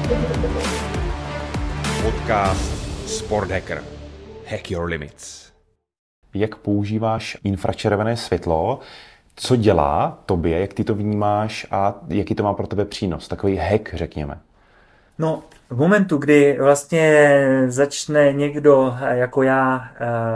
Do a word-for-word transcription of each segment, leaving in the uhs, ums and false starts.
Podcast Sport Hacker. Hack your limits. Jak používáš infračervené světlo, co dělá tobě, jak ty to vnímáš a jaký to má pro tebe přínos? Takový hack, řekněme. No, v momentu, kdy vlastně začne někdo jako já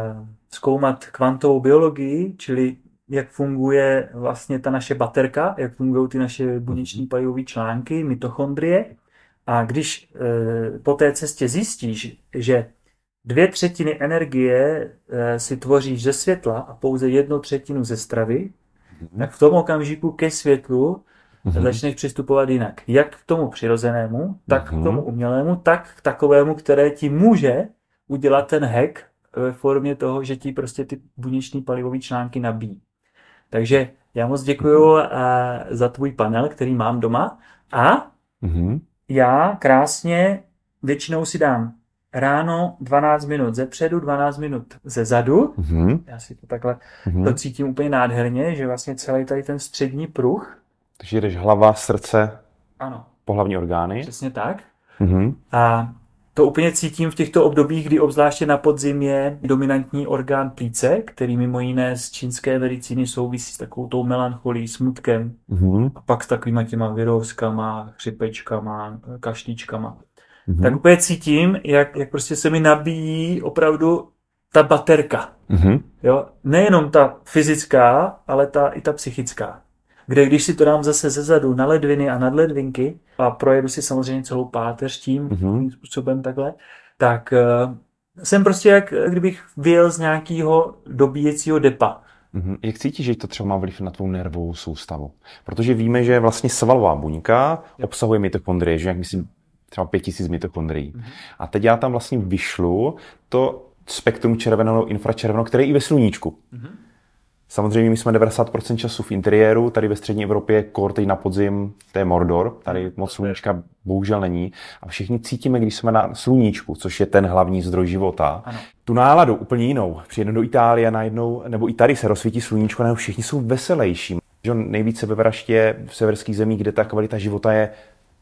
zkoumat kvantovou biologii, čili jak funguje vlastně ta naše baterka, jak fungují ty naše buněční palivové články, mitochondrie, a když e, po té cestě zjistíš, že dvě třetiny energie e, si tvoříš ze světla a pouze jednu třetinu ze stravy, mm-hmm. tak v tom okamžiku ke světlu mm-hmm. začneš přistupovat jinak. Jak k tomu přirozenému, tak mm-hmm. k tomu umělému, tak k takovému, které ti může udělat ten hack ve formě toho, že ti prostě ty buněční palivové články nabíjí. Takže já moc děkuju mm-hmm. za tvůj panel, který mám doma, a mm-hmm. já krásně většinou si dám ráno dvanáct minut ze předu, dvanáct minut ze zadu. Mm-hmm. Já si to takhle mm-hmm. to cítím úplně nádherně, že vlastně celý tady ten střední pruh. Takže jdeš hlava, srdce, ano. pohlavní orgány. Přesně tak. Mm-hmm. A to úplně cítím v těchto obdobích, kdy obzvláště na podzim je dominantní orgán plíce, který mimo jiné z čínské medicíny souvisí s takovou tou melancholí, smutkem, mm-hmm. a pak s takovýma těma virovskama, chřipečkama, kašlíčkama. Mm-hmm. Tak úplně cítím, jak, jak prostě se mi nabíjí opravdu ta baterka. Mm-hmm. Jo? Nejenom ta fyzická, ale ta, i ta psychická. Kde když si to dám zase zezadu na ledviny a nadledvinky a projedu si samozřejmě celou páteř tím mm-hmm. způsobem takhle, tak uh, jsem prostě jak kdybych vyjel z nějakého dobíjecího depa. Mm-hmm. Jak cítíš, že to třeba má vliv na tvou nervovou soustavu? Protože víme, že vlastně svalová buňka obsahuje mitochondrie, že jak myslím třeba pět tisíc mitochondrií. Mm-hmm. A teď já tam vlastně vyšlu to spektrum červeného, infračerveného, které je i ve sluníčku. Mm-hmm. Samozřejmě my jsme devadesát procent času v interiéru, tady ve střední Evropě, kor teď na podzim, to je Mordor, tady moc sluníčka bohužel není. A všichni cítíme, když jsme na sluníčku, což je ten hlavní zdroj života, ano. tu náladu úplně jinou. Přijedeme do Itálie najednou, nebo i tady se rozsvítí sluníčko, najednou všichni jsou veselější. Že nejvíc sebevražd je v severských zemích, kde ta kvalita života je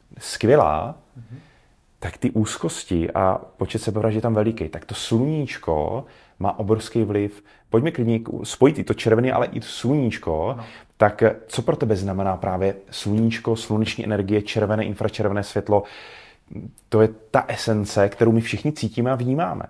skvělá, mm-hmm. tak ty úzkosti a počet sebevražd je tam veliký. Tak to sluníčko má obrovský vliv. Pojďme klidně spojit i to červené, ale i to sluníčko. No. Tak co pro tebe znamená právě sluníčko, sluneční energie, červené, infračervené světlo? To je ta esence, kterou my všichni cítíme a vnímáme.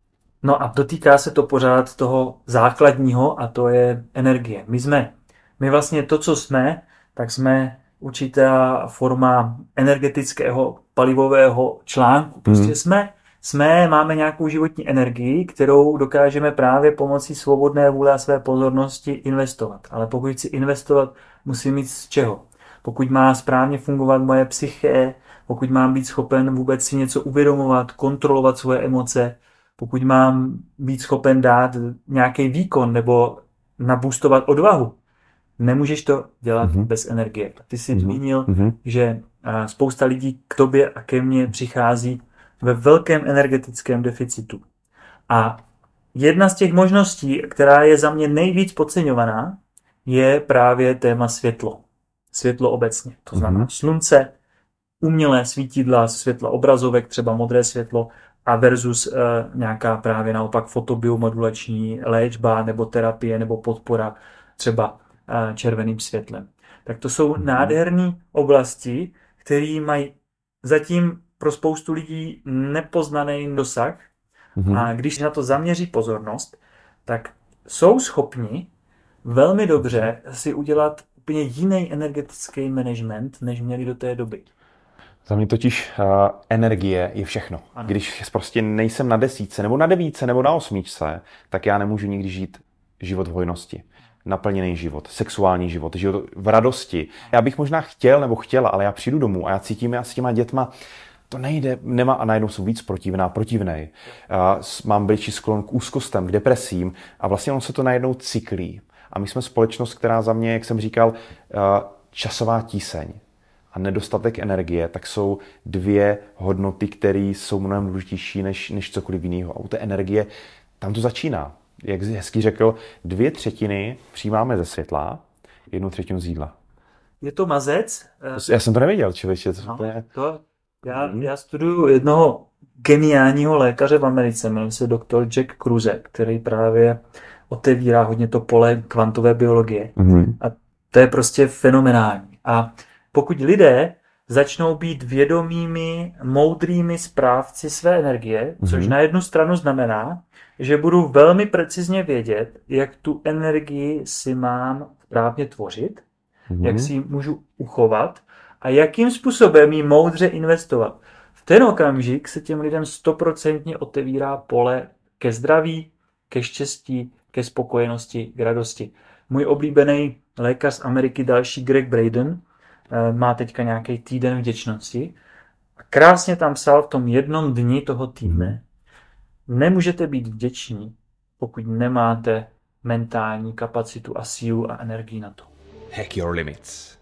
No a dotýká se to pořád toho základního, a to je energie. My jsme, my vlastně to, co jsme, tak jsme určitá forma energetického palivového článku. Prostě hmm. jsme Jsme, máme nějakou životní energii, kterou dokážeme právě pomocí svobodné vůle a své pozornosti investovat. Ale pokud chci investovat, musím mít z čeho. Pokud má správně fungovat moje psyché, pokud mám být schopen vůbec si něco uvědomovat, kontrolovat svoje emoce, pokud mám být schopen dát nějaký výkon nebo naboostovat odvahu, nemůžeš to dělat mm-hmm. bez energie. Ty jsi mm-hmm. zmínil, mm-hmm. že spousta lidí k tobě a ke mně přichází ve velkém energetickém deficitu. A jedna z těch možností, která je za mě nejvíc podceňovaná, je právě téma světlo. Světlo obecně. To znamená mm-hmm. slunce, umělé svítidla, světla obrazovek, třeba modré světlo, a versus uh, nějaká právě naopak fotobiomodulační léčba nebo terapie nebo podpora třeba uh, červeným světlem. Tak to jsou mm-hmm. nádherné oblasti, které mají zatím pro spoustu lidí nepoznaný dosah, mm-hmm. a když na to zaměří pozornost, tak jsou schopni velmi dobře si udělat úplně jiný energetický management, než měli do té doby. Za mě totiž uh, energie je všechno. Ano. Když prostě nejsem na desítce, nebo na devíce, nebo na osmičce, tak já nemůžu nikdy žít život v hojnosti. Naplněný život, sexuální život, život v radosti. Já bych možná chtěl nebo chtěla, ale já přijdu domů a já cítím, já s těma dětma to nejde, nemá, a najednou jsou víc protivná, protivnej. Uh, mám větší sklon k úzkostem, k depresím a vlastně on se to najednou cyklí. A my jsme společnost, která za mě, jak jsem říkal, uh, časová tíseň a nedostatek energie, tak jsou dvě hodnoty, které jsou mnohem důležitější než, než cokoliv jiného. A u té energie, tam to začíná. Jak jsi hezky řekl, dvě třetiny přijímáme ze světla, jednu třetinu z jídla. Je to mazec? Já jsem to nevěděl, člověče. No, to, Já, já studuju jednoho geniálního lékaře v Americe, jmenuje se doktor Jack Kruse, který právě otevírá hodně to pole kvantové biologie. Mm-hmm. A to je prostě fenomenální. A pokud lidé začnou být vědomými, moudrými správci své energie, mm-hmm. což na jednu stranu znamená, že budu velmi precizně vědět, jak tu energii si mám správně tvořit, mm-hmm. jak si ji můžu uchovat a jakým způsobem ji moudře investovat. V ten okamžik se těm lidem stoprocentně otevírá pole ke zdraví, ke štěstí, ke spokojenosti, k radosti. Můj oblíbený lékař z Ameriky, další Greg Braden, má teďka nějaký týden vděčnosti a krásně tam psal v tom jednom dni toho týdne: nemůžete být vděční, pokud nemáte mentální kapacitu a sílu a energii na to. Hack your limits.